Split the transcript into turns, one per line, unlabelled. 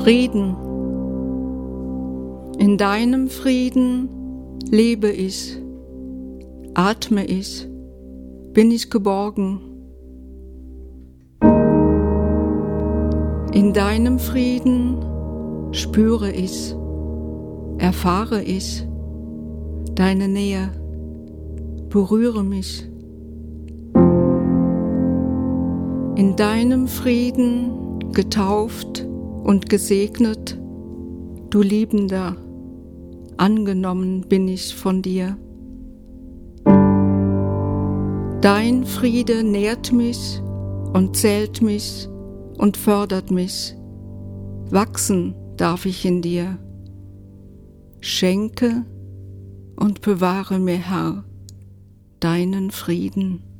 Frieden. In deinem Frieden lebe ich, atme ich, bin ich geborgen. In deinem Frieden spüre ich, erfahre ich deine Nähe, berühre mich. In deinem Frieden getauft und gesegnet, du Liebender, angenommen bin ich von dir. Dein Friede nährt mich und zählt mich und fördert mich. Wachsen darf ich in dir. Schenke und bewahre mir, Herr, deinen Frieden.